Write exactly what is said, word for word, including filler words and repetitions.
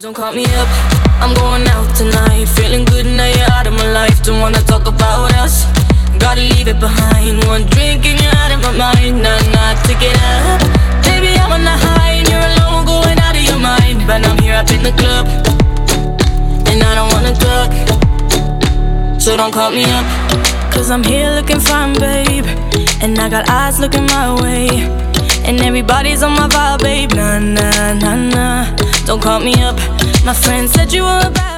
Don't call me up, I'm going out tonight. Feeling good now you're out of my life. Don't wanna talk about us, gotta leave it behind. One drink and you're out of my mind. Nah, nah, take it up. Baby, I'm on the high and you're alone, going out of your mind. But I'm here up in the club, and I don't wanna talk, so don't call me up. Cause I'm here looking fine, babe, and I got eyes looking my way, and everybody's on my vibe, babe. Nah, nah, nah, nah, don't call me up. My friend said you were a bad